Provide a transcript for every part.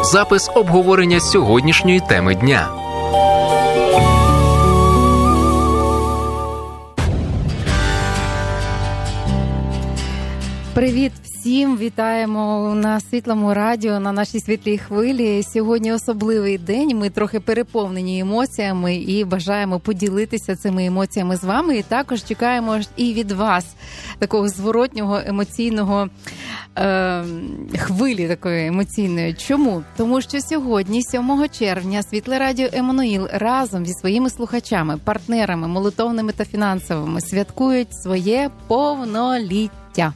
запис обговорення сьогоднішньої теми дня. Привіт всім! Вітаємо на Світлому радіо, на нашій світлій хвилі. Сьогодні особливий день, ми трохи переповнені емоціями і бажаємо поділитися цими емоціями з вами. І також чекаємо і від вас такого зворотнього емоційного хвилі такої емоційної. Чому? Тому що сьогодні, 7 червня, Світле радіо Еммануїл разом зі своїми слухачами, партнерами, молитовними та фінансовими святкують своє повноліття.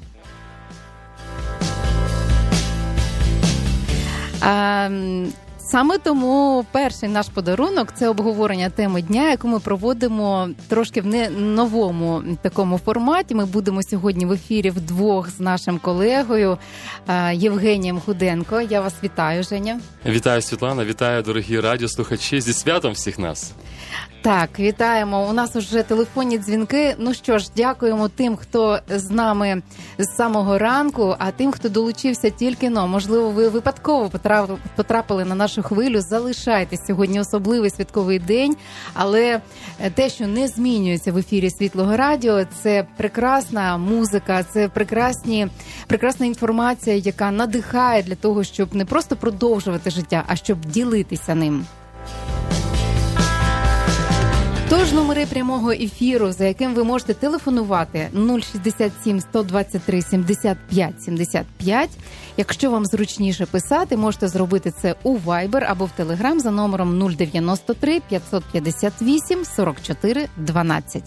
Саме тому перший наш подарунок – це обговорення теми дня, яку ми проводимо трошки в новому такому форматі. Ми будемо сьогодні в ефірі вдвох з нашим колегою Євгенієм Худенко. Я вас вітаю, Женя. Вітаю, Світлана, вітаю, дорогі радіослухачі, зі святом всіх нас. Так, вітаємо. У нас уже телефонні дзвінки. Ну що ж, дякуємо тим, хто з нами з самого ранку, а тим, хто долучився тільки-но. Можливо, ви випадково потрапили на нашу хвилю. Залишайтесь, сьогодні особливий святковий день, але те, що не змінюється в ефірі Світлого радіо, це прекрасна музика, це прекрасна інформація, яка надихає для того, щоб не просто продовжувати життя, а щоб ділитися ним. Тож номери прямого ефіру, за яким ви можете телефонувати 067 123 75 75. Якщо вам зручніше писати, можете зробити це у Viber або в Telegram за номером 093 558 44 12.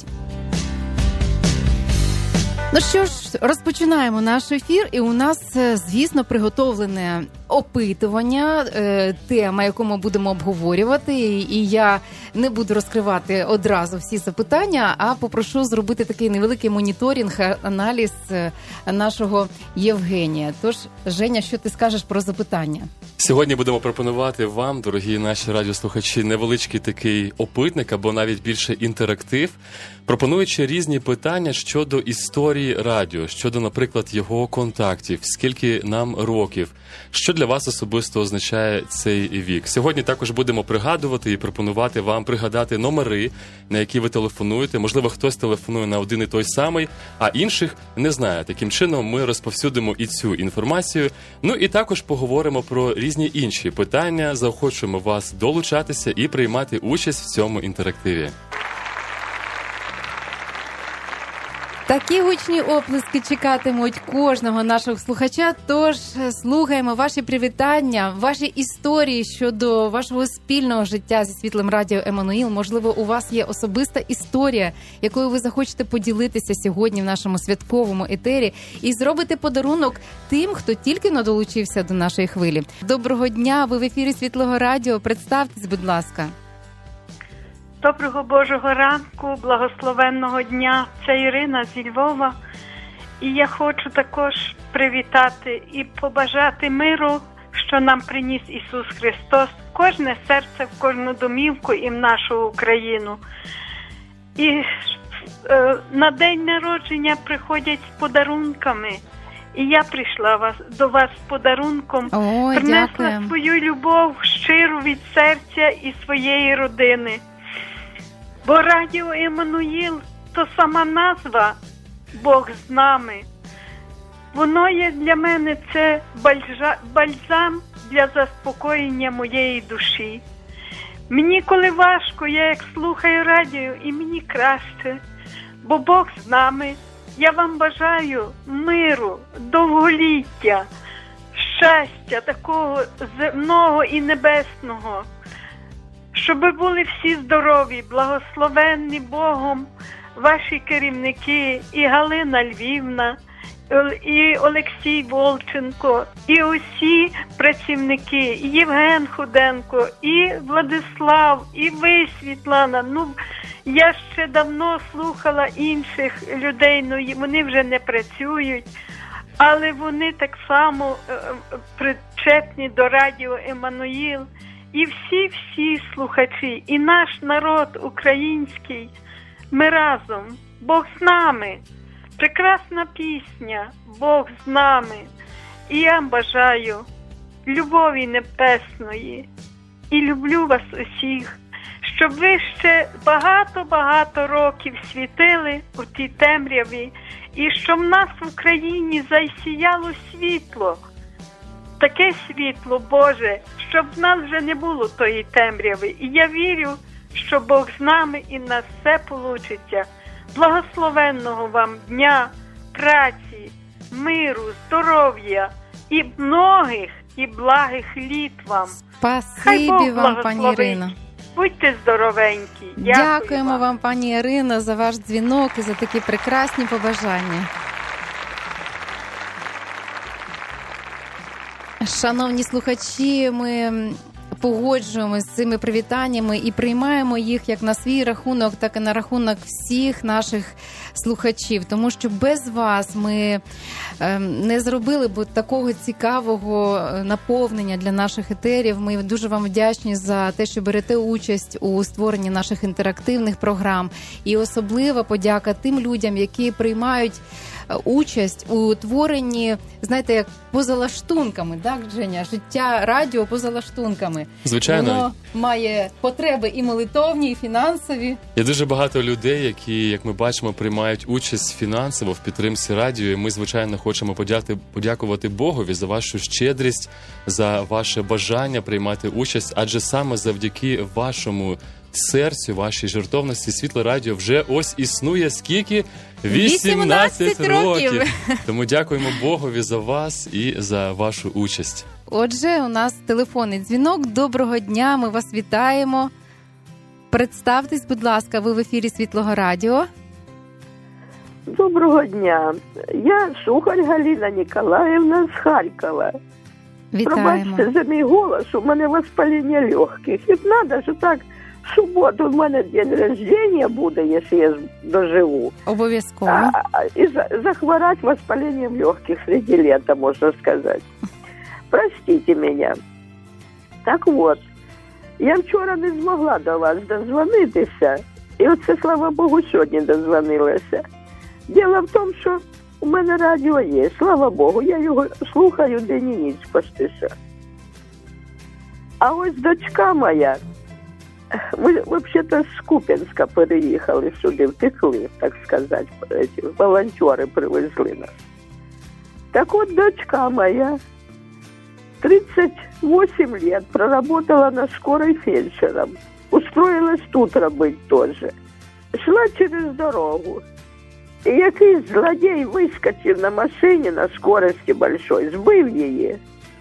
Ну що ж, розпочинаємо наш ефір, і у нас, звісно, приготовлене опитування, тема, яку ми будемо обговорювати, і я не буду розкривати одразу всі запитання, а попрошу зробити такий невеликий моніторинг, аналіз нашого Євгенія. Тож, Женя, що ти скажеш про запитання? Сьогодні будемо пропонувати вам, дорогі наші радіослухачі, невеличкий такий опитник, або навіть більше інтерактив, пропонуючи різні питання щодо історії радіо, щодо, наприклад, його контактів, скільки нам років, що для вас особисто означає цей вік. Сьогодні також будемо пригадувати і пропонувати вам пригадати номери, на які ви телефонуєте. Можливо, хтось телефонує на один і той самий, а інших не знає. Таким чином ми розповсюдимо і цю інформацію. Ну і також поговоримо про різні інші питання. Заохочуємо вас долучатися і приймати участь в цьому інтерактиві. Такі гучні оплески чекатимуть кожного нашого слухача, тож слухаємо ваші привітання, ваші історії щодо вашого спільного життя зі Світлим радіо Еммануїл. Можливо, у вас є особиста історія, якою ви захочете поділитися сьогодні в нашому святковому етері і зробити подарунок тим, хто тільки долучився до нашої хвилі. Доброго дня, ви в ефірі Світлого радіо, представтесь, будь ласка. Доброго Божого ранку, благословенного дня. Це Ірина зі Львова. І я хочу також привітати і побажати миру, що нам приніс Ісус Христос, в кожне серце, в кожну домівку і в нашу Україну. І на день народження приходять з подарунками. І я прийшла до вас з подарунком. Принесла дякую. Свою любов щиру від серця і своєї родини. Бо радіо Еммануїл – то сама назва «Бог з нами». Воно є для мене це бальзам для заспокоєння моєї душі. Мені коли важко, я як слухаю радіо, і мені краще, бо Бог з нами. Я вам бажаю миру, довголіття, щастя такого земного і небесного. Щоб були всі здорові, благословенні Богом ваші керівники, і Галина Львівна, і Олексій Волченко, і усі працівники, і Євген Худенко, і Владислав, і ви, Світлана. Ну, я ще давно слухала інших людей, ну вони вже не працюють, але вони так само причетні до радіо Еммануїл. І всі слухачі, і наш народ український, ми разом. Бог з нами. Прекрасна пісня. Бог з нами. І я бажаю любові небесної. І люблю вас усіх, щоб ви ще багато-багато років світили у тій темряві, і щоб в нас в Україні засіяло світло. Таке світло, Боже, щоб в нас вже не було тої темряви. І я вірю, що Бог з нами і в нас все получиться. Благословенного вам дня, праці, миру, здоров'я і многих і благих літ вам. Спасибі вам, пані Ірино. Будьте здоровенькі. Дякуємо вам, пані Ірино, за ваш дзвінок і за такі прекрасні побажання. Шановні слухачі, ми погоджуємося з цими привітаннями і приймаємо їх як на свій рахунок, так і на рахунок всіх наших слухачів. Тому що без вас ми не зробили б такого цікавого наповнення для наших етерів. Ми дуже вам вдячні за те, що берете участь у створенні наших інтерактивних програм. І особлива подяка тим людям, які приймають участь у творенні, знаєте, як поза лаштунками, так, Женя? Життя радіо поза лаштунками. Звичайно. Воно має потреби і молитовні, і фінансові. Є дуже багато людей, які, як ми бачимо, приймають участь фінансово в підтримці радіо. І ми, звичайно, хочемо подякувати Богові за вашу щедрість, за ваше бажання приймати участь, адже саме завдяки вашому серцю, вашій жертовності Світло Радіо вже ось існує скільки? 18 років. Тому дякуємо Богові за вас і за вашу участь. Отже, у нас телефонний дзвінок. Доброго дня, ми вас вітаємо. Представтесь, будь ласка, ви в ефірі Світлого Радіо. Доброго дня. Я Шухарь Галина Ніколаївна з Харкова. Вітаємо. Пробачте за мій голос, у мене воспалення легких. І треба ж так, в суботу в мене день рождения буде, якщо я доживу. Обов'язково. І захворать воспалением легких среди лета, можна сказати. Простите меня. Так от, я вчора не змогла до вас дозвонитися, і оце, слава Богу, сьогодні дозвонилася. Діло в тому, що у мене радіо є, слава Богу, я його слухаю день і ніч почти що. А ось дочка моя, ми взагалі з Куп'янська переїхали сюди, втекли, так сказати, волонтери привезли нас. Так от дочка моя 38 лет проработала на скорой фельдшером, устроилась тут робити теж. Шла через дорогу. І якийсь злодій вискочив на машині на скорості большой, збив її.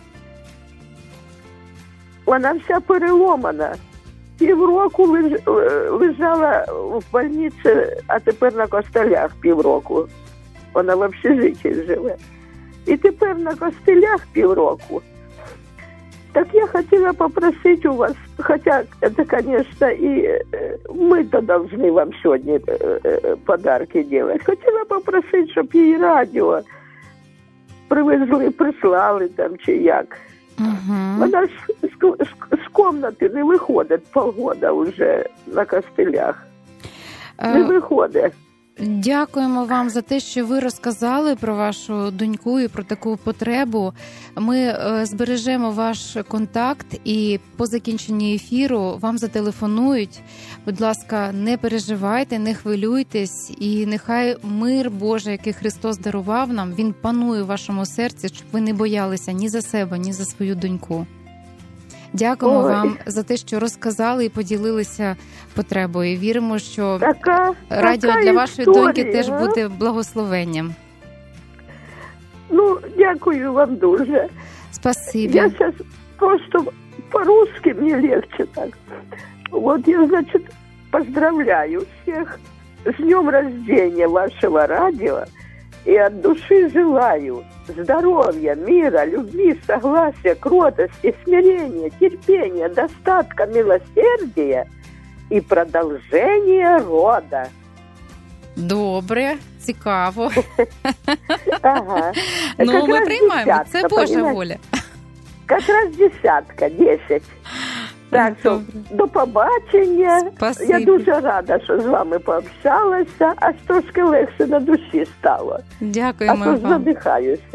Вона вся переломана. Півроку лежала в больниці, а тепер на костелях півроку. Вона в общежитті живе. І тепер на костелях півроку. Так я хотела попросить у вас, хотя это, конечно, и мы-то должны вам сегодня подарки делать. Хотела попросить, щоб її радіо привезли, прислали там чи як. Угу. Вона з комнати не виходить полгода вже на костелях. Не виходить. Дякуємо вам за те, що ви розказали про вашу доньку і про таку потребу. Ми збережемо ваш контакт і по закінченні ефіру вам зателефонують. Будь ласка, не переживайте, не хвилюйтесь і нехай мир Божий, який Христос дарував нам, він панує в вашому серці, щоб ви не боялися ні за себе, ні за свою доньку. Дякуємо вам за те, що розказали і поділилися потребою. Віримо, що радіо для вашої доньки теж буде благословенням. Ну, дякую вам дуже. Спасибі. Я зараз просто по-русски, мені легче так. Вот я, значит, поздравляю всех с днем рождения вашего радио и от души желаю здоровья, мира, любви, согласия, кротости, смирения, терпения, достатка, милосердия и продолжения рода. Добре, цікаво. Ага. Ну, ми приймаємо, це Божа воля. Как раз 10. Так що, до побачення. Спасибі. Я дуже рада, що з вами пообщалася, аж трошки легше на душі стало. Дякуємо вам. А то вам. задихаюся.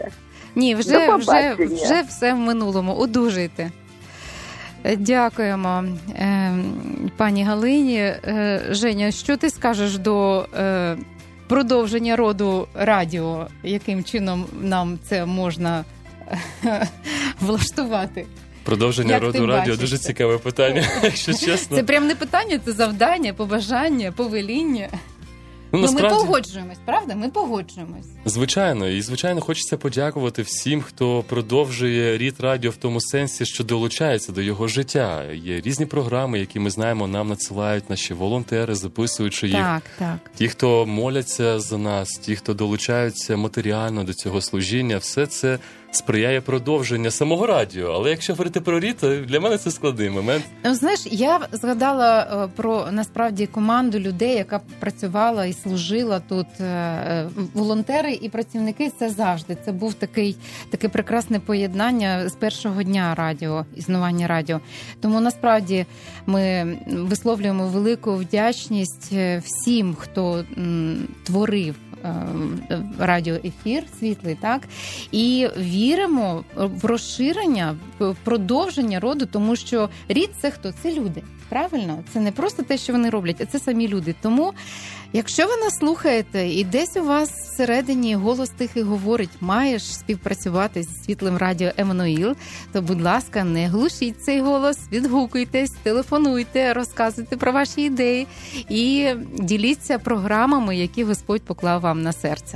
Ні, вже все в минулому. Одужуйте. Дякуємо пані Галині. Женя, що ти скажеш до продовження роду радіо? Яким чином нам це можна влаштувати? Продовження роду радіо – дуже цікаве питання, якщо чесно. Це прям не питання, це завдання, побажання, повеління. Насправді, ми погоджуємось, правда? Ми погоджуємось. Звичайно. І, звичайно, хочеться подякувати всім, хто продовжує рід радіо в тому сенсі, що долучається до його життя. Є різні програми, які, ми знаємо, нам надсилають наші волонтери, записуючи їх. Так. Ті, хто моляться за нас, ті, хто долучаються матеріально до цього служіння, все це сприяє продовження самого радіо. Але якщо говорити про рід, то для мене це складний момент. Знаєш, я згадала про, насправді, команду людей, яка працювала і служила тут. Волонтери і працівники – це завжди. Це був таке прекрасне поєднання з першого дня радіо, існування радіо. Тому, насправді, ми висловлюємо велику вдячність всім, хто творив радіоефір світлий, так? І віримо в розширення, в продовження роду, тому що рід – це хто? Це люди. Правильно? Це не просто те, що вони роблять, а це самі люди. Тому, якщо ви нас слухаєте, і десь у вас всередині голос тихий говорить, маєш співпрацювати зі світлим радіо Еммануїл, то, будь ласка, не глушіть цей голос, відгукуйтесь, телефонуйте, розказуйте про ваші ідеї і діліться програмами, які Господь поклав вам на серце.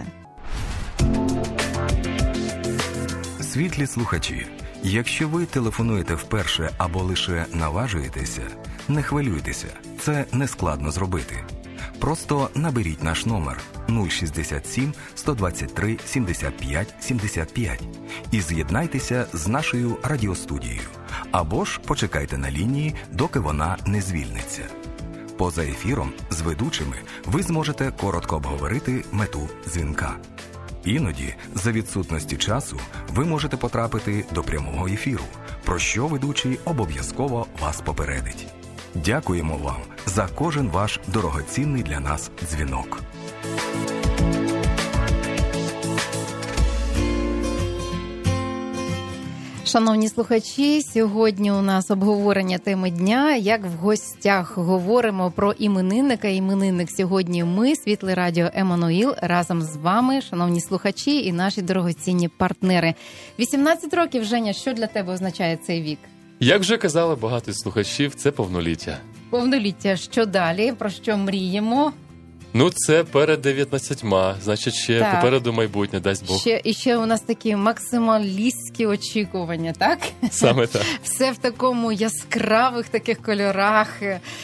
Світлі слухачі, якщо ви телефонуєте вперше або лише наважуєтеся, не хвилюйтеся, це не складно зробити. Просто наберіть наш номер 067 123 75 75 і з'єднайтеся з нашою радіостудією. Або ж почекайте на лінії, доки вона не звільниться. Поза ефіром з ведучими ви зможете коротко обговорити мету дзвінка. Іноді, за відсутності часу, ви можете потрапити до прямого ефіру, про що ведучий обов'язково вас попередить. Дякуємо вам за кожен ваш дорогоцінний для нас дзвінок. Шановні слухачі, сьогодні у нас обговорення теми дня. Як в гостях говоримо про іменинника. Іменинник сьогодні ми, Світле радіо Еммануїл, разом з вами, шановні слухачі і наші дорогоцінні партнери. 18 років, Женя, що для тебе означає цей вік? Як вже казали багато слухачів, це повноліття. Повноліття. Що далі? Про що мріємо? Це перед 19, значить, ще попереду майбутнє, дасть Бог. Ще у нас такі максималістські очікування, так? Саме так. Все в такому яскравих таких кольорах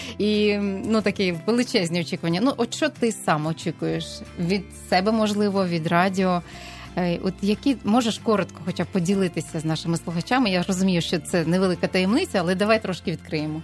і, такі величезні очікування. От що ти сам очікуєш? Від себе, можливо, від радіо? От які можеш коротко хоча б поділитися з нашими слухачами? Я розумію, що це невелика таємниця, але давай трошки відкриємо.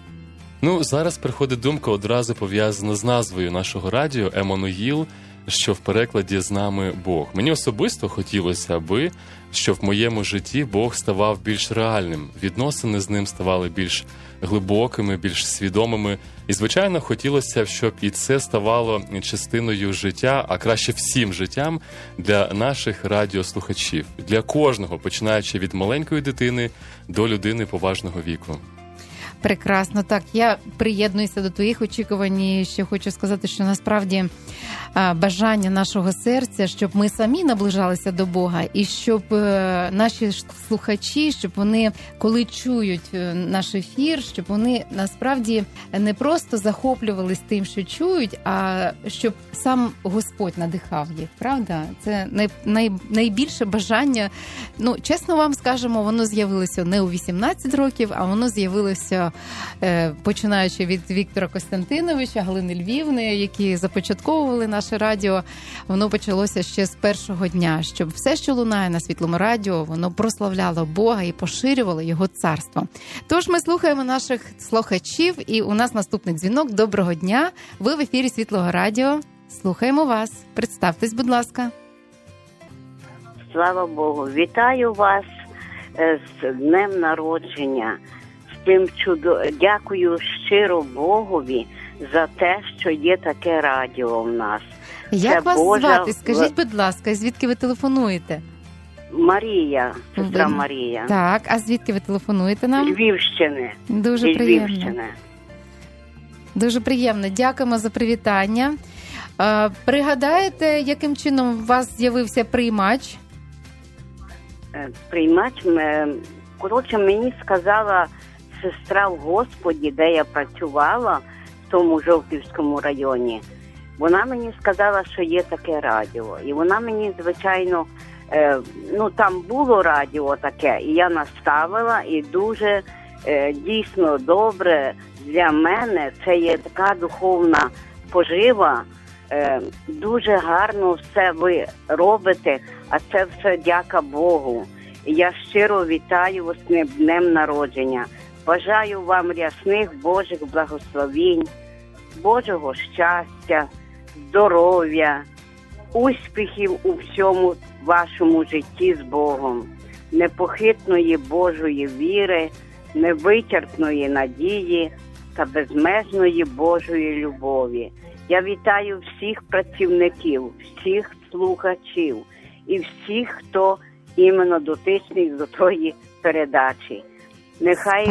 Зараз приходить думка одразу пов'язана з назвою нашого радіо «Еммануїл», що в перекладі «З нами Бог». Мені особисто хотілося аби, щоб в моєму житті Бог ставав більш реальним, відносини з ним ставали більш глибокими, більш свідомими. І, звичайно, хотілося б, щоб і це ставало частиною життя, а краще всім життям для наших радіослухачів. Для кожного, починаючи від маленької дитини до людини поважного віку. Прекрасно. Так, я приєднуюся до твоїх очікувань і ще хочу сказати, що насправді бажання нашого серця, щоб ми самі наближалися до Бога і щоб наші слухачі, щоб вони, коли чують наш ефір, щоб вони насправді не просто захоплювались тим, що чують, а щоб сам Господь надихав їх, правда? Це найбільше бажання. Чесно вам скажемо, воно з'явилося не у 18 років, а воно з'явилося починаючи від Віктора Костянтиновича, Галини Львівни, які започатковували наше радіо. Воно почалося ще з першого дня, щоб все, що лунає на Світлому радіо, воно прославляло Бога і поширювало Його царство. Тож ми слухаємо наших слухачів, і у нас наступний дзвінок. Доброго дня! Ви в ефірі Світлого радіо. Слухаємо вас. Представтесь, будь ласка. Слава Богу! Вітаю вас з днем народження. Дякую щиро Богові за те, що є таке радіо в нас. Як вас звати? Скажіть, будь ласка, звідки ви телефонуєте? Марія, сестра Марія. Так, а звідки ви телефонуєте нам? Львівщини. Дуже приємно. Львівщини. Дуже приємно. Дякуємо за привітання. Пригадаєте, яким чином у вас з'явився приймач? Приймач, коротше, мені сказала сестра в Господі, де я працювала, в тому Жовківському районі. Вона мені сказала, що є таке радіо. І вона мені, звичайно, там було радіо таке, і я наставила, і дуже дійсно добре для мене. Це є така духовна пожива. Дуже гарно все ви робите, а це все дяка Богу. І я щиро вітаю вас з днем народження. Бажаю вам рясних Божих благословінь, Божого щастя, здоров'я, успіхів у всьому вашому житті з Богом, непохитної Божої віри, невичерпної надії та безмежної Божої любові. Я вітаю всіх працівників, всіх слухачів і всіх, хто іменно дотичний до тої передачі. Нехай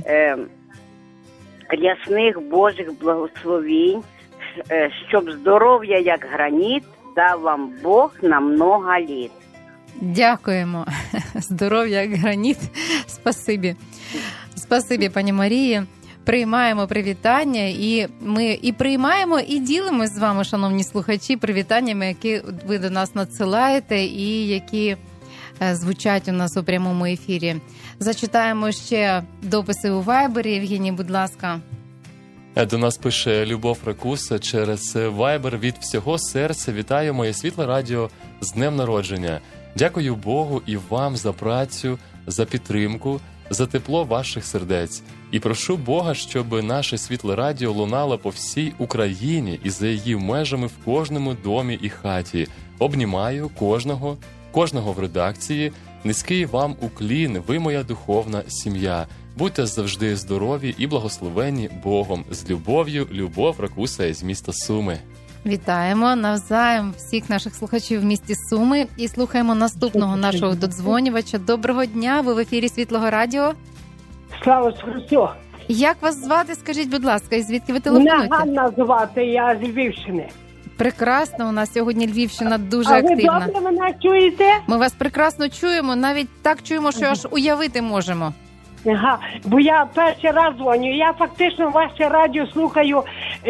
рясних Божих благословінь, щоб здоров'я як граніт дав вам Бог на много літ. Дякуємо. Здоров'я як граніт. Спасибі. Спасибі, пані Марії. Приймаємо привітання, і ми і приймаємо, і ділимось з вами, шановні слухачі, привітаннями, які ви до нас надсилаєте і які звучать у нас у прямому ефірі. Зачитаємо ще дописи у Вайбері. Євгеній, будь ласка. До нас пише Любов Ракуса через Вайбер. Від всього серця вітаю моє світле радіо з днем народження. Дякую Богу і вам за працю, за підтримку, за тепло ваших сердець. І прошу Бога, щоб наше світле радіо лунало по всій Україні і за її межами в кожному домі і хаті. Обнімаю кожного в редакції. Низький вам уклін, ви моя духовна сім'я. Будьте завжди здорові і благословенні Богом. З любов'ю, Любов Ракуса із міста Суми. Вітаємо навзаєм всіх наших слухачів в місті Суми і слухаємо наступного нашого додзвонювача. Доброго дня, ви в ефірі Світлого радіо. Слава Христу! Як вас звати, скажіть, будь ласка, і звідки ви телефонуєте? Ганна звати, я з Львівщини. Прекрасно, у нас сьогодні Львівщина дуже активна. А ви добре мене чуєте? Ми вас прекрасно чуємо, навіть так чуємо, що аж уявити можемо. Ага, бо я перший раз дзвоню. Я фактично ваше радіо слухаю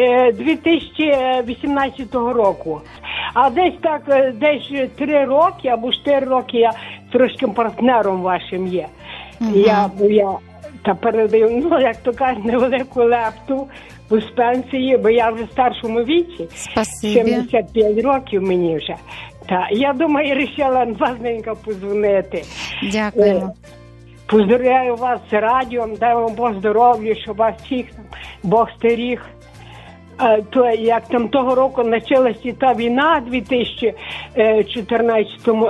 2018 року. А десь 3 роки або 4 роки я трошки партнером вашим є. Я передаю, як то кажуть, невелику лепту з пенсії, бо я вже в старшому віці. Спасибі. 75 років мені вже. Я думаю, я вирішила важненько подзвонити. Дякуємо. Поздравляю вас з радіом, дай вам Бог здоров'я, щоб вас всіх Бог стеріг. То як там того року почалася та війна 2014-му,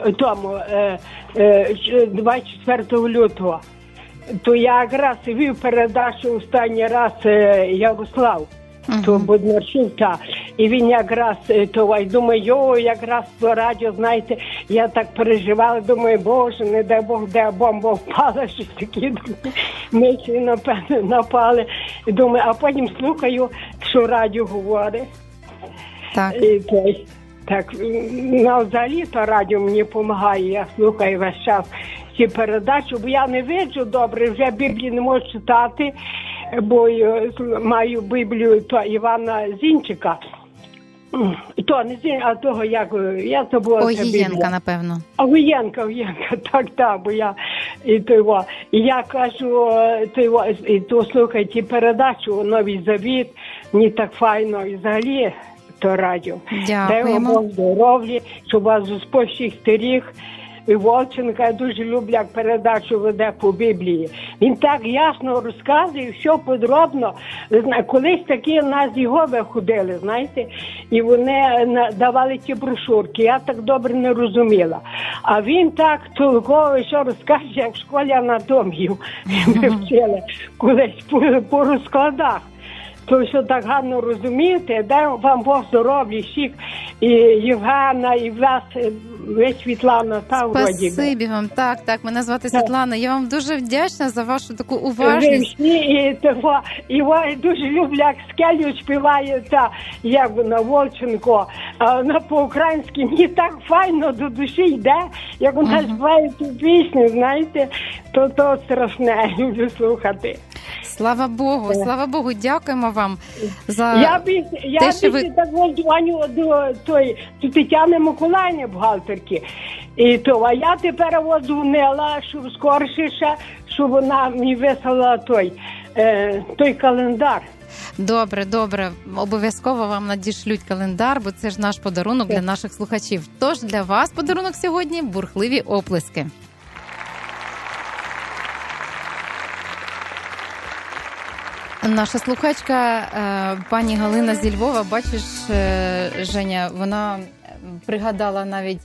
24 лютого, то я якраз вів передачу останній раз Ярослав, то Боднарчук, і він якраз, думаю, якраз по радіо, знаєте, я так переживала, думаю, Боже, не дай Бог, де бомба впала, щось таке, мечі, напевно, напали, і думаю, а потім слухаю, що радіо говорить. Так. Так, взагалі то радіо мені допомагає, я слухаю весь час ці передачі, бо я не виджу добре, вже Біблії не можу читати, бо маю Біблію Івана Зінчика. То не Зінчика, а того, як я забула. Огієнка, напевно. Огієнка, так, бо я і я кажу, і то слухай ті передачу, Новий Завіт, мені так файно, і взагалі то радіо. Дякуємо. Дай вам здоров'я, щоб вас Господь всіх стеріг. І Волченка, я дуже люблю, як передачу веде по Біблії. Він так ясно розказує, все подробно. Колись такі в нас з Єгови ходили, знаєте, і вони давали ті брошурки. Я так добре не розуміла. А він так толково, що розкаже, як в школі анатомію. Ми вчили колись по розкладах. то що так гарно розумієте, дай вам Бог здоров'я, всіх, і Євгена, і вас, ви Світлана, та вроді. Спасибі вам, так, мене звати Світлана, я вам дуже вдячна за вашу таку уважність. І дуже люблю, як Скелю співає, як на Волченко, вона по-українськи, мені так файно до душі йде, як вона співає цю пісню, знаєте, то страшне, люблю слухати. Слава Богу, дякуємо вам за я те, що ви... так дзвоню до Тетяни Миколаївни, бухгалтерки. А я тепер дзвонила, щоб скорше, щоб вона мені вислала той календар. Добре. Обов'язково вам надішлють календар, бо це ж наш подарунок для наших слухачів. Тож для вас подарунок сьогодні – бурхливі оплески. Наша слухачка, пані Галина зі Львова, бачиш, Женя, вона пригадала навіть,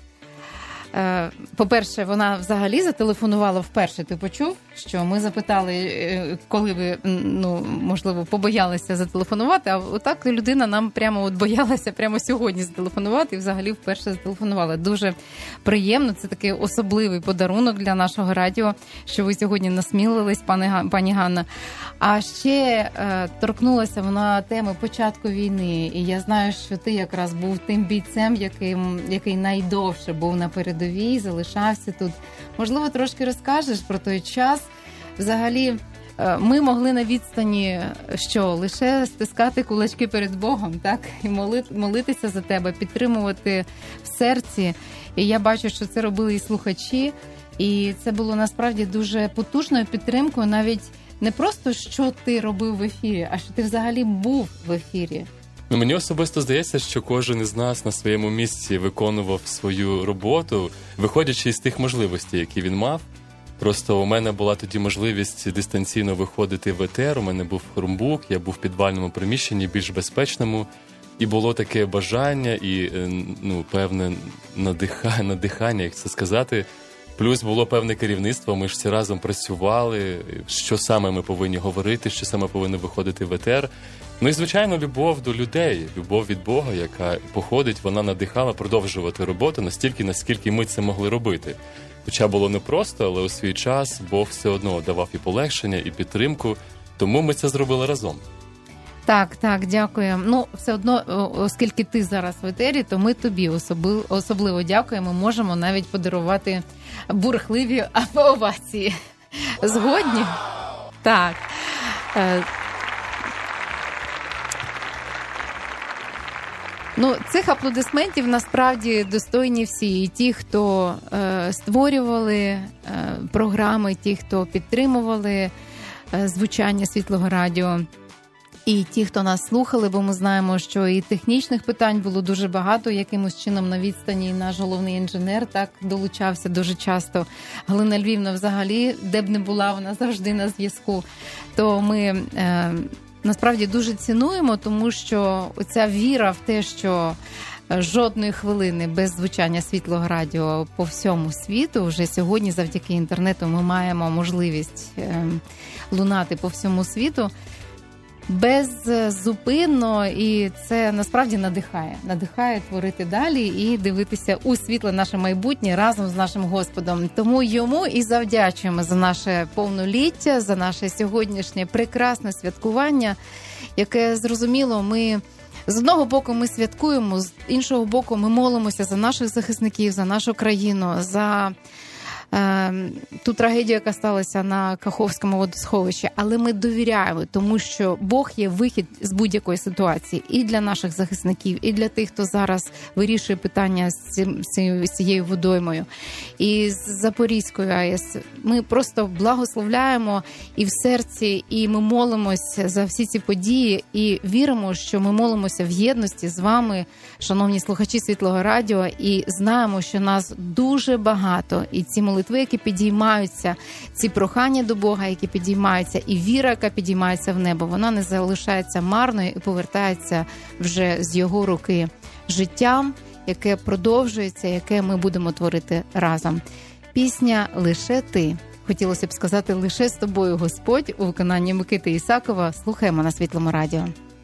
по-перше, вона взагалі зателефонувала вперше, ти почув, що ми запитали, коли ви, можливо, побоялися зателефонувати, а отак людина нам прямо боялася прямо сьогодні зателефонувати і взагалі вперше зателефонувала. Дуже приємно, це такий особливий подарунок для нашого радіо, що ви сьогодні насмілились, пані Ганна. А ще торкнулася вона теми початку війни, і я знаю, що ти якраз був тим бійцем, який найдовше був на передовій, залишався тут. Можливо, трошки розкажеш про той час. Взагалі, ми могли на відстані лише стискати кулачки перед Богом, так? І молитися за тебе, підтримувати в серці. І я бачу, що це робили і слухачі. І це було насправді дуже потужною підтримкою, навіть не просто, що ти робив в ефірі, а що ти взагалі був в ефірі. Мені особисто здається, що кожен із нас на своєму місці виконував свою роботу, виходячи із тих можливостей, які він мав. Просто у мене була тоді можливість дистанційно виходити в етер, у мене був хромбук, я був в підвальному приміщенні, більш безпечному, і було таке бажання і певне надихання, як це сказати. Плюс було певне керівництво, ми ж всі разом працювали, що саме ми повинні говорити, що саме повинно виходити в етер. І, звичайно, любов до людей, любов від Бога, яка походить, вона надихала продовжувати роботу настільки, наскільки ми це могли робити. Хоча було непросто, але у свій час Бог все одно давав і полегшення, і підтримку, тому ми це зробили разом. Так, дякую. Все одно, оскільки ти зараз в етері, то ми тобі особливо дякуємо. Можемо навіть подарувати бурхливі овації. Згодні? Так. Цих аплодисментів насправді достойні всі. І ті, хто створювали програми, ті, хто підтримували звучання Світлого радіо, і ті, хто нас слухали, бо ми знаємо, що і технічних питань було дуже багато, якимось чином на відстані наш головний інженер так долучався дуже часто. Галина Львівна взагалі, де б не була, вона завжди на зв'язку. То ми насправді дуже цінуємо, тому що оця віра в те, що жодної хвилини без звучання Світлого радіо по всьому світу, вже сьогодні завдяки інтернету ми маємо можливість лунати по всьому світу, беззупинно, і це насправді надихає творити далі і дивитися у світле наше майбутнє разом з нашим Господом. Тому йому і завдячуємо за наше повноліття, за наше сьогоднішнє прекрасне святкування, яке, зрозуміло, ми з одного боку ми святкуємо, з іншого боку ми молимося за наших захисників, за нашу країну, за ту трагедію, яка сталася на Каховському водосховищі, але ми довіряємо, тому що Бог є вихід з будь-якої ситуації і для наших захисників, і для тих, хто зараз вирішує питання з цією водоймою, і з Запорізькою АЕС. Ми просто благословляємо і в серці, і ми молимося за всі ці події, і віримо, що ми молимося в єдності з вами, шановні слухачі Світлого радіо, і знаємо, що нас дуже багато, і ці молитви, які підіймаються, ці прохання до Бога, які підіймаються, і віра, яка підіймається в небо, вона не залишається марною і повертається вже з Його руки життям, яке продовжується, яке ми будемо творити разом. Пісня «Лише ти». Хотілося б сказати «Лише з тобою, Господь» у виконанні Микити Ісакова. Слухаємо на Світлому радіо.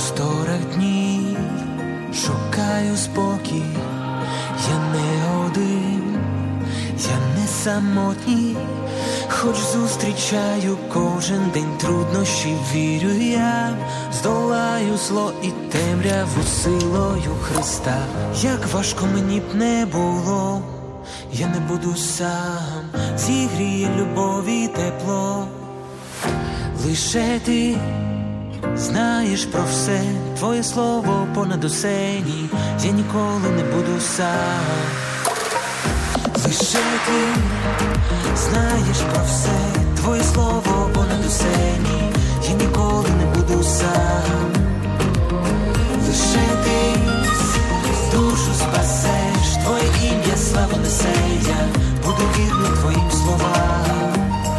просторах дні шукаю спокій, я не один, я не самотній, хоч зустрічаю кожен день труднощі, вірю я, здолаю зло і темряву силою Христа. Як важко мені б не було, я не буду сам, зігріє любові тепло. Лише ти знаєш про все, твоє слово понад усе, ні, я ніколи не буду сам. Лише ти знаєш про все, твоє слово понад усе, ні, я ніколи не буду сам. Лише ти душу спасеш, твоє ім'я славу несе, я буду вірний твоїм словам.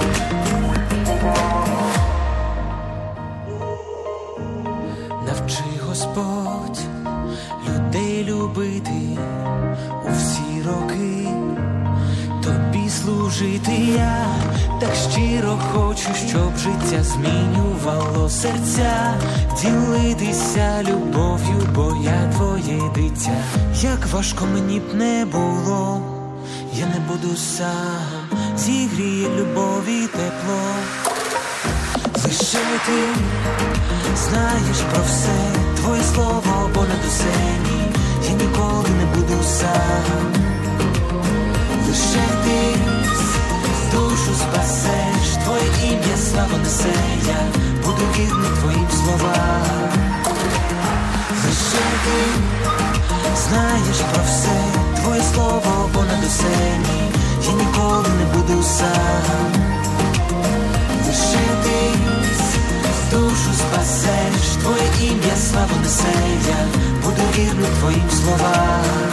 Навчи, Господь, людей любити у всі роки, тобі служити я так щиро хочу, щоб життя змінювало серця, ділитися любов'ю, бо я твоє дитя. Як важко мені б не було, я не буду сам, зігріє любові тепло. Лише ти знаєш про все, твоє слово понад усе, ні, я ніколи не буду сам. Лише ти душу спасеш, твоє ім'я славу несе, я буду вірний твоїм словам. Лише ти знаєш про все, твоє слово понад усе, ні, я ніколи не буду сам. Лише ти душу спасеш, твоє ім'я славу несе, я буду вірний твоїм словам.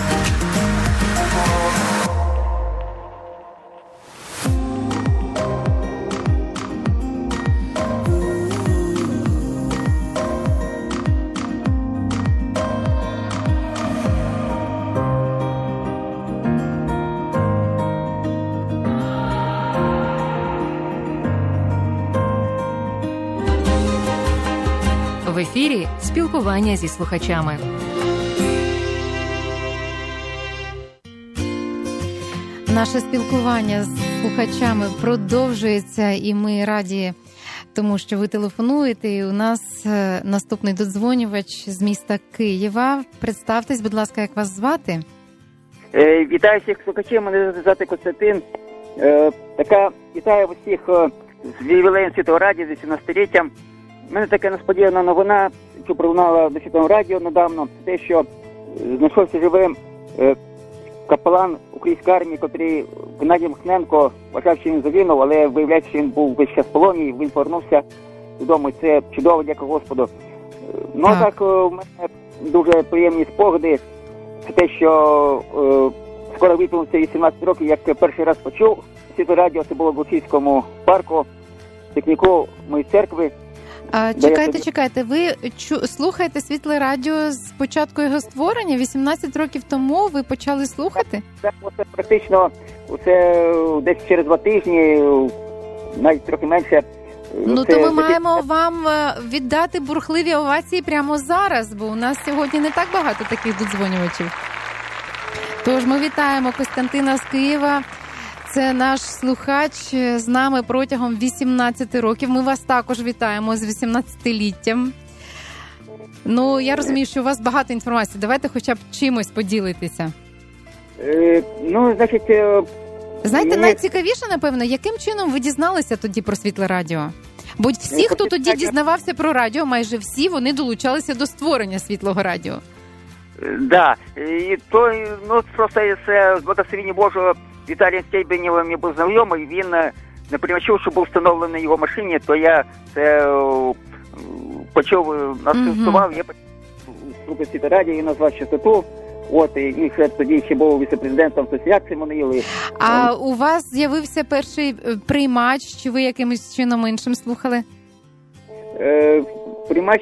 В ефірі спілкування зі слухачами. Наше спілкування з слухачами продовжується, і ми раді тому, що ви телефонуєте. І у нас наступний додзвонювач з міста Києва. Представтесь, будь ласка, як вас звати? Вітаю всіх слухачів, мене звати Костянтин. Вітаю всіх з ювілеєм Світового радіо, з 18-річчям. У мене така несподівана новина, що пролунала до Світового радіо недавно, те, що знайшовся живим капелан української армії, котрий Геннадій Махненко вважав, що він загинув, але виявляється, що він був весь час в полоні, він повернувся додому. Це чудово, дякую Господу. Ну, а так, у мене дуже приємні спогади. Це те, що скоро виповниться 18 років, як перший раз почув Світове радіо, це було в Луцівському парку, техніку моєї церкви. Чекайте, ви слухаєте Світле радіо з початку його створення? 18 років тому ви почали слухати? Так, це практично десь через 2 тижні, навіть трохи менше. Ну, то ми маємо вам віддати бурхливі овації прямо зараз, бо у нас сьогодні не так багато таких додзвонювачів. Тож ми вітаємо Костянтина з Києва. Це наш слухач з нами протягом 18 років. Ми вас також вітаємо з 18-літтям. Ну, я розумію, що у вас багато інформації. Давайте хоча б чимось поділитися. Знаєте, найцікавіше, напевно, яким чином ви дізналися тоді про Світле радіо? Бо всі, хто тоді дізнавався про радіо, майже всі вони долучалися до створення Світлого радіо. Да, і то, просто з благословення Божого Віталієм Стєбенєвим я був знайомий, він не примічив, що був встановлений на його машині, то я це почув, насував, я почув Світле радіо, і назвав частоту. І тоді ще був віце-президентом асоціації Мануїли. А у вас з'явився перший приймач, чи ви якимось чином іншим слухали? Приймач,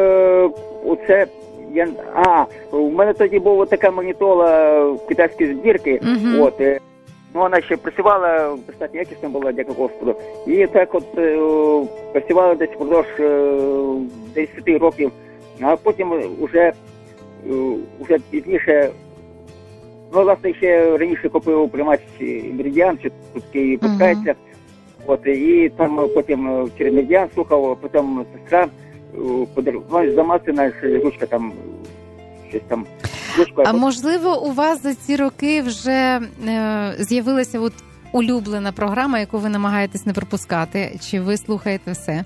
у мене тоді була така магнітола китайської збірки, вона ще працювала, достатньо якісно була, дякую Господу. І так працювала десь впродовж 10 років А потім уже пізніше, ну, власне, ще раніше купив приймач Меридіан, що тут в Києві пускається. От, і там потім через Меридіан слухав, а потім сестра подарувала за Масина, жучка там, щось там. А можливо, у вас за ці роки вже з'явилася от улюблена програма, яку ви намагаєтесь не пропускати? Чи ви слухаєте все?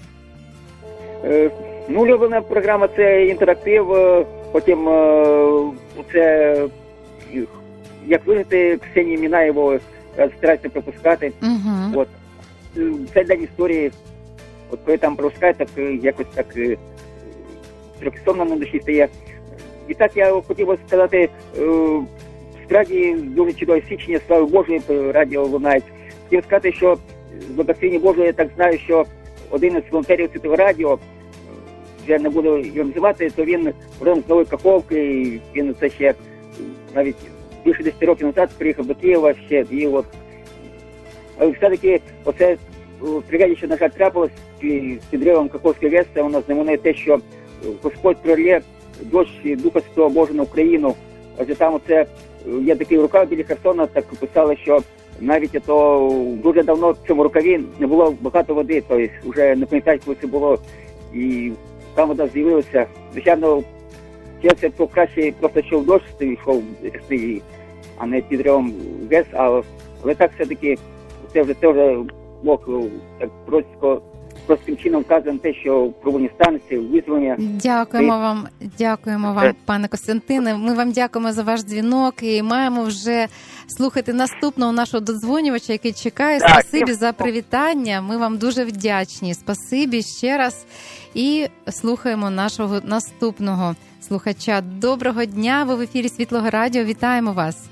Ну, улюблена програма – це інтерактив, потім це як вижити Ксенії Мінаєвої, стараюся пропускати. От. Це день історії. От коли там пропускають, так якось так трохи сумно на душі стає. І так я хотів би сказати, справді дуже чудове свідчення слави Божої по радіо лунають. Хотів сказати, що з благословення Божої я так знаю, що один із волонтерів Святого радіо, вже не буду його називати, то він родом з Нової Каховки, і він це ще навіть більше 10 років назад приїхав до Києва ще, і от. Але все-таки оце трагедія, що, на жаль, трапилось з підривом Каховської ГЕС, це воно знаменує те, що Господь пролє дощ Духа Святого Божого на Україну. Адже там оце є такий рукав біля Херсона, так писали, що навіть то дуже давно в цьому рукаві не було багато води, тобто вже не пам'ятаю, коли це було, і там вода з'явилася. Звичайно, це краще просто, що в дощ йшов, а не підривом ГЕС, але так все-таки це вже Бог так простим чином вказує на те, що проводні станції, визволення. Дякуємо вам, пане Костянтине. Ми вам дякуємо за ваш дзвінок і маємо вже слухати наступного нашого додзвонювача, який чекає. Спасибі за привітання. Ми вам дуже вдячні. Спасибі ще раз. І слухаємо нашого наступного слухача. Доброго дня, ви в ефірі Світлого радіо. Вітаємо вас.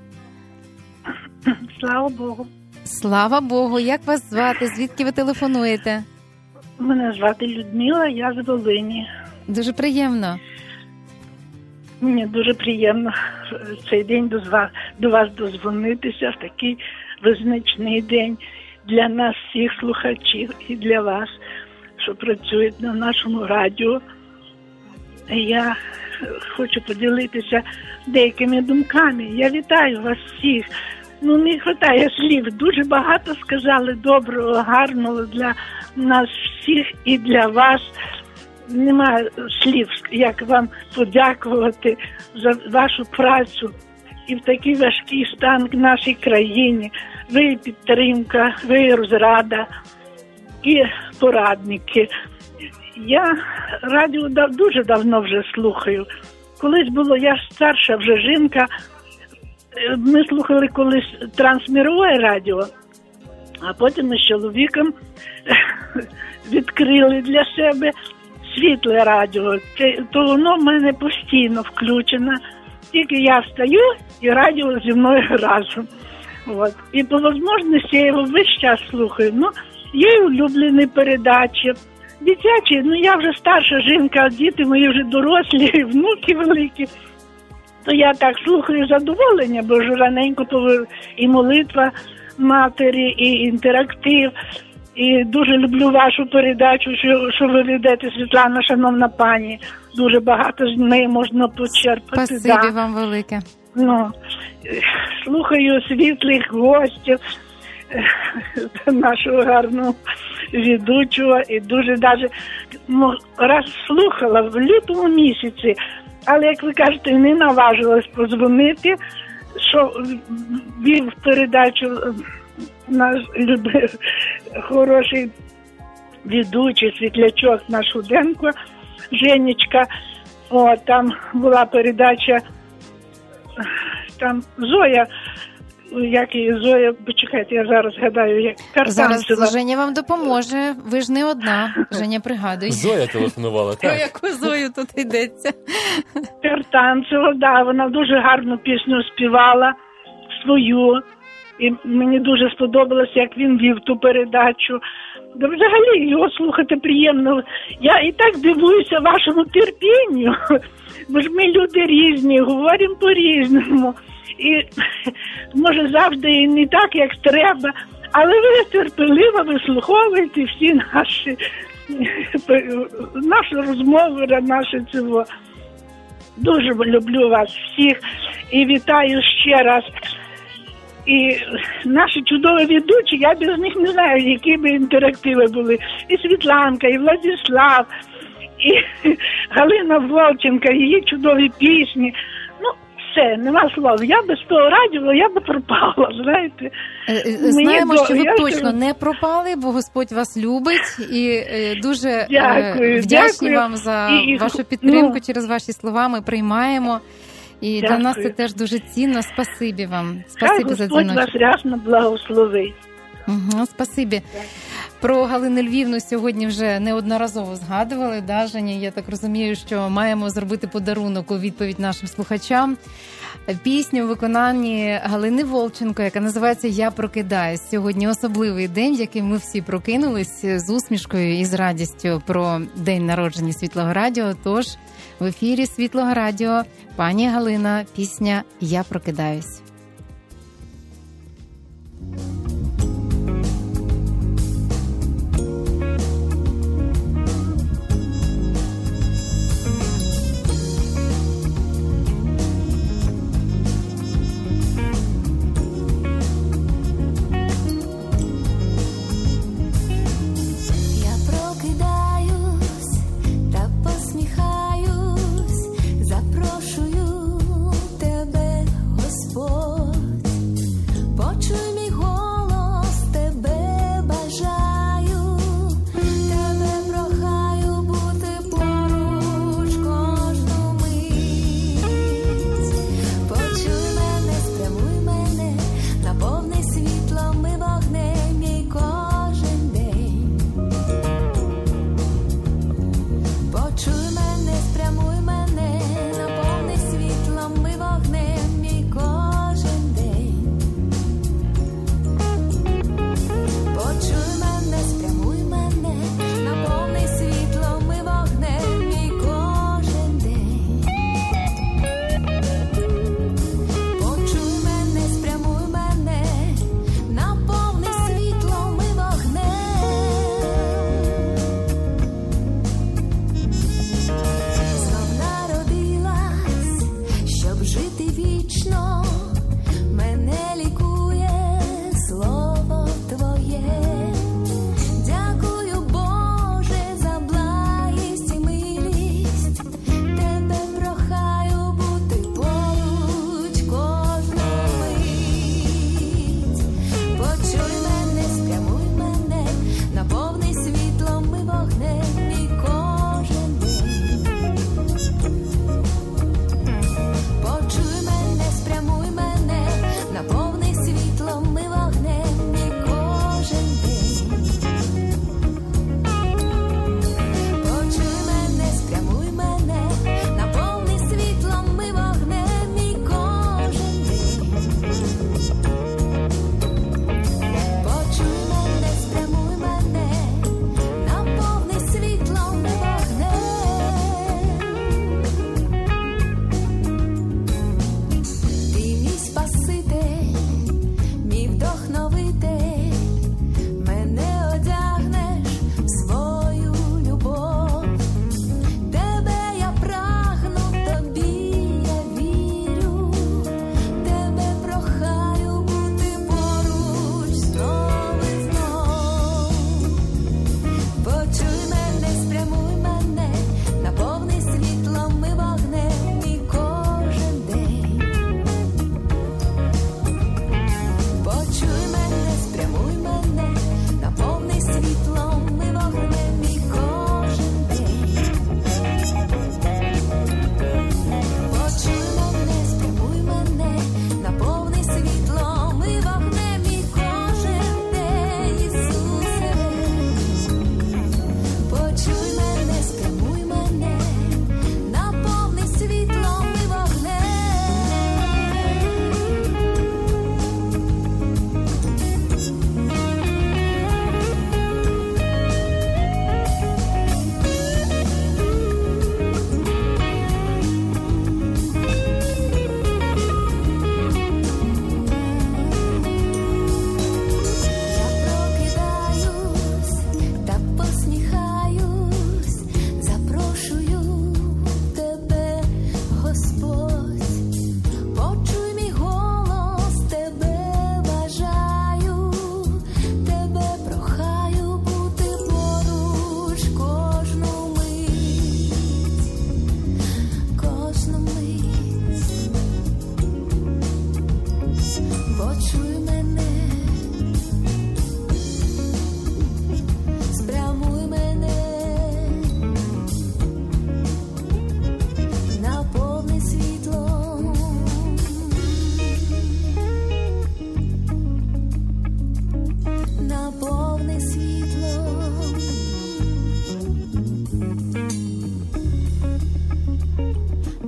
Слава Богу. Слава Богу. Як вас звати? Звідки ви телефонуєте? Мене звати Людмила, я з Волині. Дуже приємно. Мені дуже приємно цей день до вас дозвонитися в такий визначний день для нас всіх слухачів і для вас, що працюють на нашому радіо. Я хочу поділитися деякими думками. Я вітаю вас всіх. Ну, не вистачає слів. Дуже багато сказали доброго, гарного для нас всіх і для вас. Немає слів, як вам подякувати за вашу працю і в такий важкий стан в нашій країні. Ви підтримка, ви розрада і порадники. Я радіо дуже давно вже слухаю. Колись було, я ж старша вже жінка, ми слухали колись трансмірове радіо, а потім ми з чоловіком відкрили для себе світле радіо. То воно в мене постійно включено. Тільки я встаю і радіо зі мною разом. От. І по можливості я його весь час слухаю. Ну, є улюблені передачі. Дитячі, ну я вже старша жінка, діти мої вже дорослі, внуки великі. То я так слухаю задоволення, бо вже раненько то і молитва матері, і інтерактив. І дуже люблю вашу передачу, що ви ведете, Світлана, шановна пані. Дуже багато з неї можна почерпати. Спасибі вам велике. Ну, слухаю світлих гостів, нашого гарного ведучого. І дуже навіть раз слухала в лютому місяці, але, як ви кажете, не наважилась подзвонити, що вів передачу наш любив хороший ведучий, світлячок наш Худенко, Женечка. О, там була передача, там Зоя, як її Зоя, почекайте, я зараз згадаю, як Картанцева. Зараз Женя вам допоможе, ви ж не одна, Женя, пригадуй. Зоя телефонувала, так? Про яку Зою тут йдеться? Картанцева, да, вона дуже гарну пісню співала, свою. І мені дуже сподобалось, як він вів ту передачу. Да, взагалі, його слухати приємно. Я і так дивуюся вашому терпінню, бо ж ми люди різні, говоримо по-різному. І, може, завжди і не так, як треба, але ви терпеливо вислуховуєте всі наші нашу розмову, наше цього. Дуже люблю вас всіх і вітаю ще раз. І наші чудові ведучі, я без них не знаю, які б інтерактиви були. І Світланка, і Владислав, і Галина Волченка, її чудові пісні. Ну, все, нема слов. Я без того радіо, я би пропала, знаєте. Знаємо, що ви точно не пропали, бо Господь вас любить. І дуже вдячні вам за вашу підтримку через ваші слова. Ми приймаємо. І для нас це теж дуже цінно. Спасибі вам. Спасибі за дзвіночок. Господь вас рясно благословить. Спасибі. Про Галину Львівну сьогодні вже неодноразово згадували, да, Женя? Я так розумію, що маємо зробити подарунок у відповідь нашим слухачам. Пісню у виконанні Галини Волченко, яка називається «Я прокидаюсь». Сьогодні особливий день, в який ми всі прокинулись з усмішкою і з радістю про день народження Світлого Радіо. Тож в ефірі Світлого Радіо пані Галина, пісня «Я прокидаюсь». Запрошую тебе, Господь.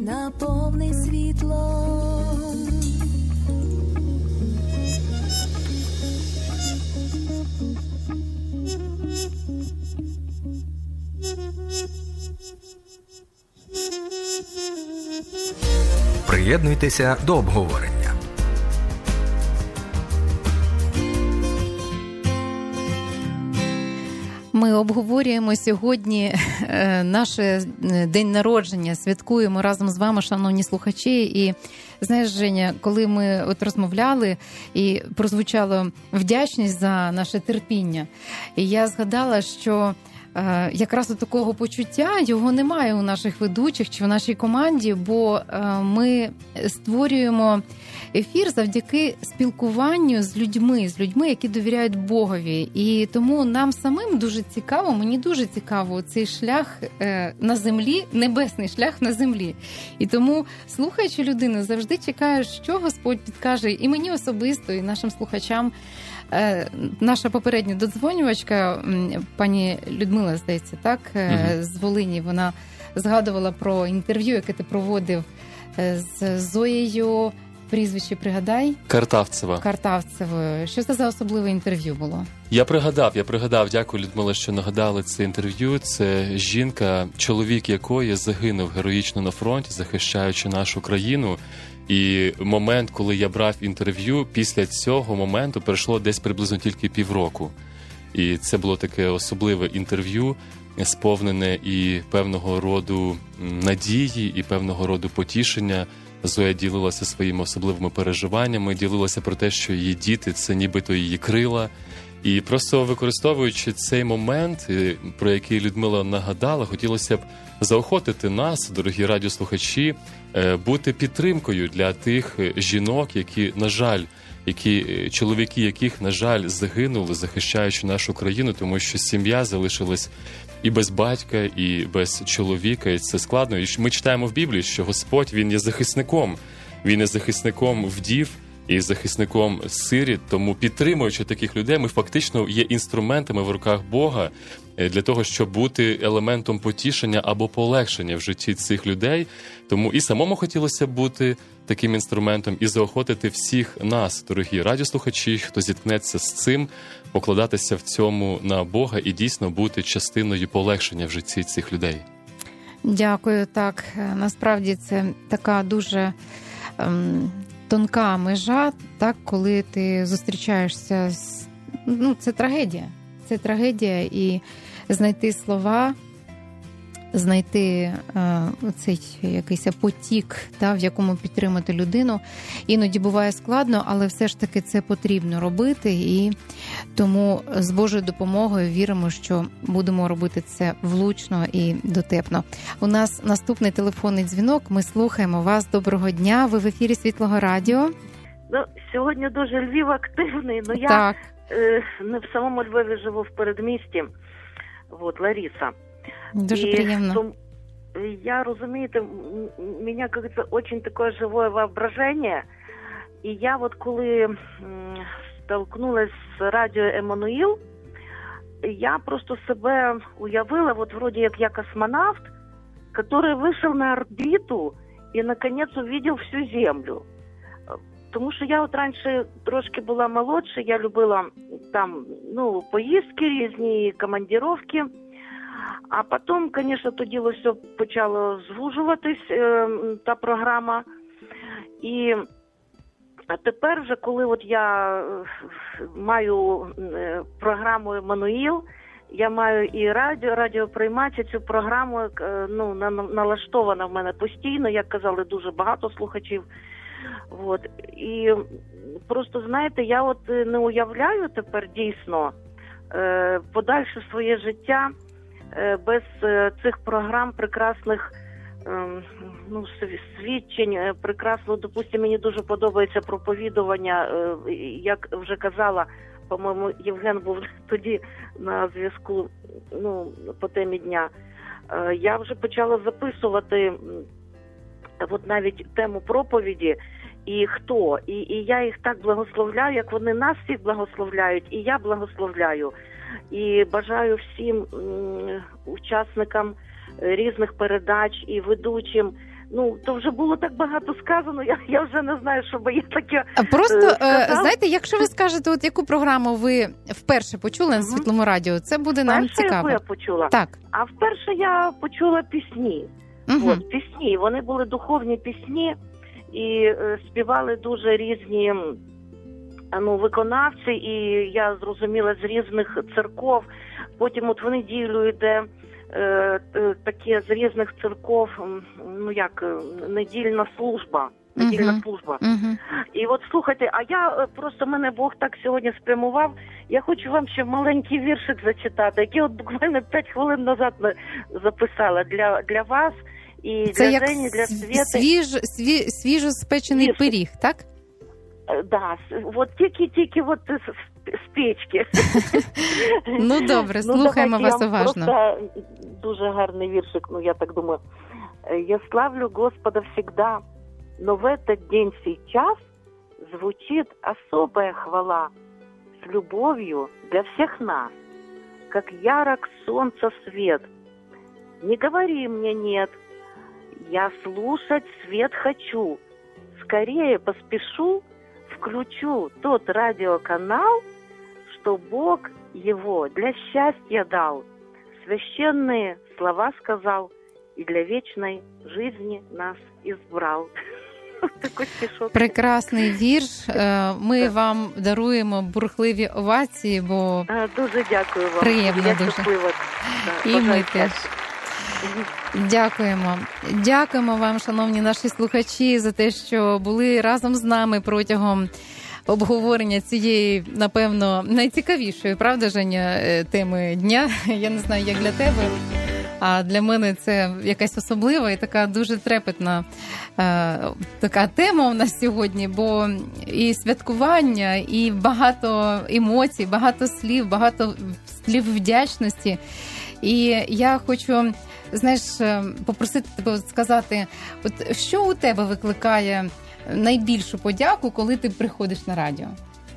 наповни світлом. Приєднуйтеся до обговорення. Ми обговорюємо сьогодні наше день народження, святкуємо разом з вами, шановні слухачі. І знаєш, Женя, коли ми от розмовляли і прозвучала вдячність за наше терпіння, і я згадала, що якраз у такого почуття його немає у наших ведучих чи в нашій команді, бо ми створюємо ефір завдяки спілкуванню з людьми, які довіряють Богові. І тому нам самим дуже цікаво, мені дуже цікаво цей шлях на землі, небесний шлях на землі. І тому, слухаючи людину, завжди чекаєш, що Господь підкаже і мені особисто, і нашим слухачам. Наша попередня додзвонювачка, пані Людмила, здається, так, з Волині, вона згадувала про інтерв'ю, яке ти проводив з Зоєю, прізвище пригадай? Картавцевою. Що це за особливе інтерв'ю було? Я пригадав. Дякую, Людмила, що нагадали це інтерв'ю. Це жінка, чоловік якої загинув героїчно на фронті, захищаючи нашу країну. І момент, коли я брав інтерв'ю, після цього моменту пройшло десь приблизно тільки півроку. І це було таке особливе інтерв'ю, сповнене і певного роду надії, і певного роду потішення. Зоя ділилася своїми особливими переживаннями, ділилася про те, що її діти – це нібито її крила. І просто використовуючи цей момент, про який Людмила нагадала, хотілося б заохотити нас, дорогі радіослухачі, бути підтримкою для тих жінок, які, на жаль, чоловіки яких, на жаль, загинули, захищаючи нашу країну, тому що сім'я залишилась і без батька, і без чоловіка, і це складно. І ми читаємо в Біблії, що Господь, Він є захисником. Він є захисником вдів і захисником сиріт. Тому, підтримуючи таких людей, ми фактично є інструментами в руках Бога для того, щоб бути елементом потішення або полегшення в житті цих людей. Тому і самому хотілося б бути таким інструментом і заохотити всіх нас, дорогі радіослухачі, хто зіткнеться з цим, покладатися в цьому на Бога і дійсно бути частиною полегшення в житті цих людей. Дякую. Так, насправді це така дуже тонка межа, так, коли ти зустрічаєшся з... це трагедія. Це трагедія, і знайти слова, знайти цей якийсь потік, в якому підтримати людину. Іноді буває складно, але все ж таки це потрібно робити, і тому з Божою допомогою віримо, що будемо робити це влучно і дотепно. У нас наступний телефонний дзвінок, ми слухаємо вас. Доброго дня, ви в ефірі Світлого радіо. Сьогодні дуже Львів активний, але я не в самому Львові живу, в передмісті. Лариса. Дуже приємно. Я, разумеете, у меня как-то очень такое живое воображение. И я коли столкнулась з радіо Еммануїл, я просто себе уявила, вроде як я космонавт, который вышел на орбиту и, наконец, увидел всю Землю. Тому що я раніше трошки була молодша, я любила там, поїздки різні, командировки. А потім, звісно, тоді все почало звужуватись, та програма. А тепер вже, коли я маю програму Еммануїл, я маю і радіоприймач, цю програму налаштована в мене постійно, як казали, дуже багато слухачів. І просто, знаєте, я не уявляю тепер дійсно подальше своє життя без цих програм прекрасних, свідчень, прекрасно, допустимо, мені дуже подобається проповідування, як вже казала, по-моєму, Євген був тоді на зв'язку, по темі дня. Я вже почала записувати навіть тему проповіді, і хто. І я їх так благословляю, як вони нас всіх благословляють, і я благословляю. І бажаю всім учасникам різних передач і ведучим Ну, то вже було так багато сказано, я вже не знаю, що би я таке Просто, сказала. знаєте, якщо ви скажете, от яку програму ви вперше почули на Світлому радіо, це буде нам цікаво. Перше, яку я почула? Так. А вперше я почула пісні. От, пісні, вони були духовні пісні, і співали дуже різні виконавці, і я зрозуміла, з різних церков. Потім от в неділю йде таке з різних церков, недільна служба. Недільна служба. І от слухайте, а я просто, мене Бог так сьогодні спрямував, я хочу вам ще маленький віршик зачитати, який от буквально 5 хвилин назад записала для вас і це для Жені, для Свєти. Свіжо спечений пиріг, так? Да, от тільки от з печки. Ну добре, слухаємо вас уважно. Просто дуже гарний віршик, я так думаю. Я славлю Господа всегда, но в этот день сейчас звучит особая хвала с любовью для всех нас, как ярок солнца свет. Не говори мне нет, я слушать свет хочу, скорее поспешу, включу тот радиоканал, что Бог его для счастья дал, священные слова сказал и для вечной жизни нас избрал. Такий стишок. Прекрасний вірш. Ми вам даруємо бурхливі овації, бо дуже дякую вам. Приємно дуже. І ми теж. Дякуємо. Дякуємо вам, шановні наші слухачі, за те, що були разом з нами протягом обговорення цієї, напевно, найцікавішої, правда, Женя, теми дня. Я не знаю, як для тебе, а для мене це якась особлива і така дуже трепетна така тема у нас сьогодні, бо і святкування, і багато емоцій, багато слів вдячності. І я хочу, знаєш, попросити тебе сказати, от що у тебе викликає найбільшу подяку, коли ти приходиш на радіо?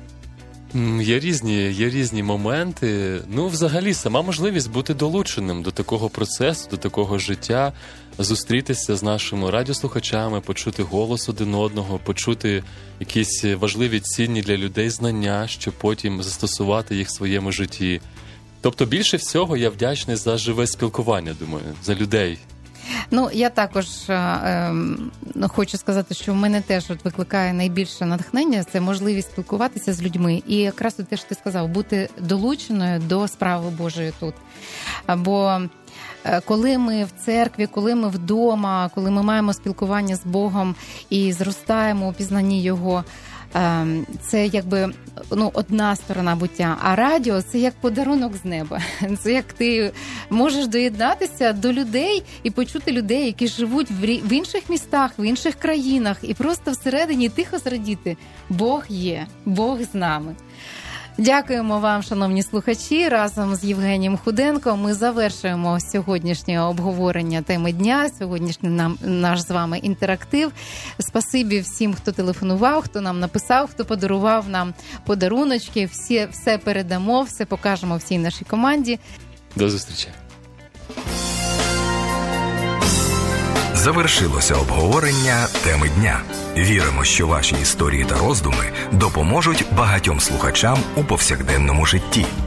Є різні моменти. Взагалі, сама можливість бути долученим до такого процесу, до такого життя, зустрітися з нашими радіослухачами, почути голос один одного, почути якісь важливі, цінні для людей знання, щоб потім застосувати їх в своєму житті. Тобто, більше всього я вдячний за живе спілкування, думаю, за людей. Я також хочу сказати, що в мене теж викликає найбільше натхнення, це можливість спілкуватися з людьми. І якраз те, що ти сказав, бути долученою до справи Божої тут. Бо коли ми в церкві, коли ми вдома, коли ми маємо спілкування з Богом і зростаємо у пізнанні Його, це якби одна сторона буття, а радіо – це як подарунок з неба. Це як ти можеш доєднатися до людей і почути людей, які живуть в інших містах, в інших країнах, і просто всередині тихо зрадіти. Бог є, Бог з нами. Дякуємо вам, шановні слухачі. Разом з Євгенієм Худенко ми завершуємо сьогоднішнє обговорення теми дня, сьогоднішній наш з вами інтерактив. Спасибі всім, хто телефонував, хто нам написав, хто подарував нам подаруночки. Все передамо, все покажемо всій нашій команді. До зустрічі. Завершилося обговорення теми дня. Віримо, що ваші історії та роздуми допоможуть багатьом слухачам у повсякденному житті.